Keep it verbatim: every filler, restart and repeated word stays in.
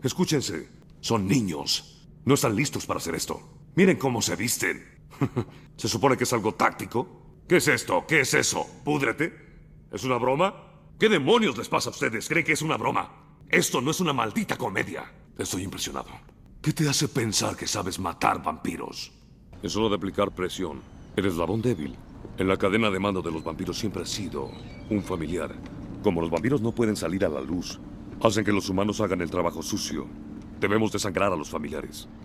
Escúchense. Son niños. No están listos para hacer esto. Miren cómo se visten. ¿Se supone que es algo táctico? ¿Qué es esto? ¿Qué es eso? ¿Púdrete? ¿Es una broma? ¿Qué demonios les pasa a ustedes? ¿Creen que es una broma? Esto no es una maldita comedia. Estoy impresionado. ¿Qué te hace pensar que sabes matar vampiros? Es solo de aplicar presión. El eslabón débil. En la cadena de mando de los vampiros siempre ha sido un familiar. Como los vampiros no pueden salir a la luz, hacen que los humanos hagan el trabajo sucio. Debemos desangrar a los familiares.